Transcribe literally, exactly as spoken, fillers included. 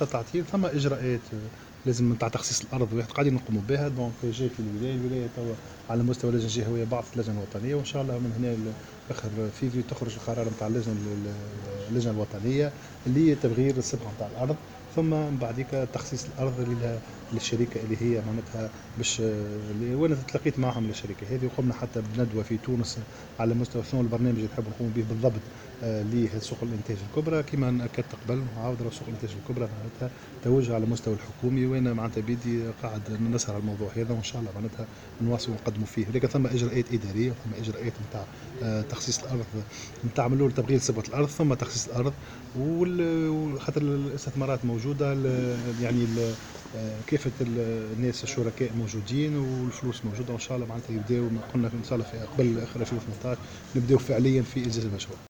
نتاع تعطيل ثم اجراءات لازم نتاع تخصيص الارض واحد قاعدين نقوموا بها. دونك جات الولايه الولايه توا على مستوى اللجنه الجهويه بعثت اللجنه الوطنيه، وان شاء الله من هنا لاخر فيفري تخرج القرار نتاع اللجنه اللجنه الوطنيه اللي هي تغيير الصبغه نتاع الارض، ثم من بعديك تخصيص الارض للشركه اللي هي معناتها باش. وانا تلاقيت معهم الشركه هذه وقمنا حتى بندوه في تونس على مستوى ثم البرنامج اللي نحب نقوم به بالضبط لسوق الانتاج الكبرى. كما اكدت قبل عاود سوق الانتاج الكبرى معناتها توجه على المستوى الحكومي، وانا معناتها بيدي قاعد نسهر على الموضوع هذا، وان شاء الله معناتها نواصلوا نقدموا فيه. لكن ثم اجراءات اداريه وثم اجراءات نتاع تخصيص الارض نتاع من الاول تبغير صبغه الارض ثم تخصيص الارض، وخاطر الاستثمارات موجوده يعني كافه الناس الشركاء موجودين والفلوس موجوده، وان شاء الله معناتها يبداو ما قلنا ان شاء الله في قبل اخر ألفين وثمانية عشر نبداو فعليا في انجاز المشروع.